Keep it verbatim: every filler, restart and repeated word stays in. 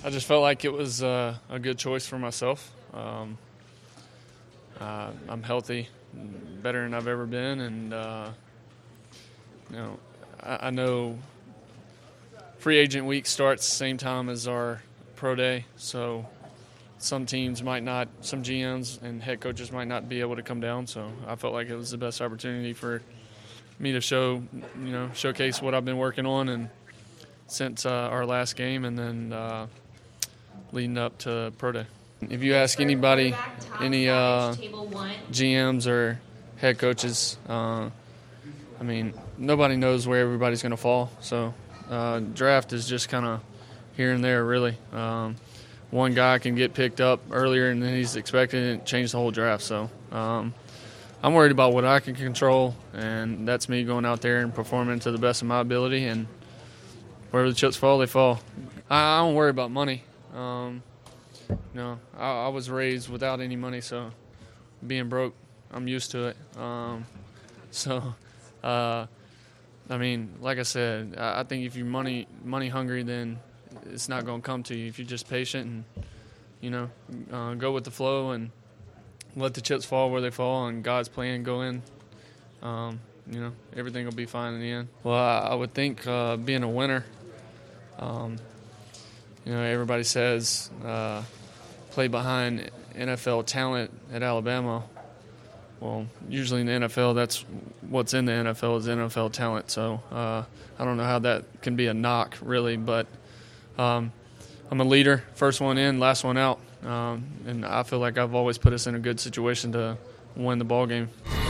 I just felt like it was uh, a good choice for myself. Um, uh, I'm healthy, better than I've ever been, and uh, you know, I, I know free agent week starts the same time as our pro day, so some teams might not, some G Ms and head coaches might not be able to come down. So I felt like it was the best opportunity for me to show, you know, showcase what I've been working on and since uh, our last game, and then uh, leading up to pro day. If you ask anybody, any uh, G Ms or head coaches, uh, I mean, nobody knows where everybody's going to fall. So uh, draft is just kind of here and there, really. Um, one guy can get picked up earlier than he's expected and change the whole draft. So um, I'm worried about what I can control, and that's me going out there and performing to the best of my ability. And wherever the chips fall, they fall. I, I don't worry about money. Um, you know, I, I was raised without any money, so being broke, I'm used to it. Um, so, uh, I mean, like I said, I, I think if you're money money hungry, then it's not going to come to you. If you're just patient and, you know, uh, go with the flow and let the chips fall where they fall and God's plan go in, um, you know, everything will be fine in the end. Well, I, I would think uh, being a winner, um, you know, everybody says uh, play behind N F L talent at Alabama. Well, usually in the N F L, that's what's in the N F L is N F L talent. So uh, I don't know how that can be a knock, really, but um, I'm a leader, first one in, last one out, um, and I feel like I've always put us in a good situation to win the ball game.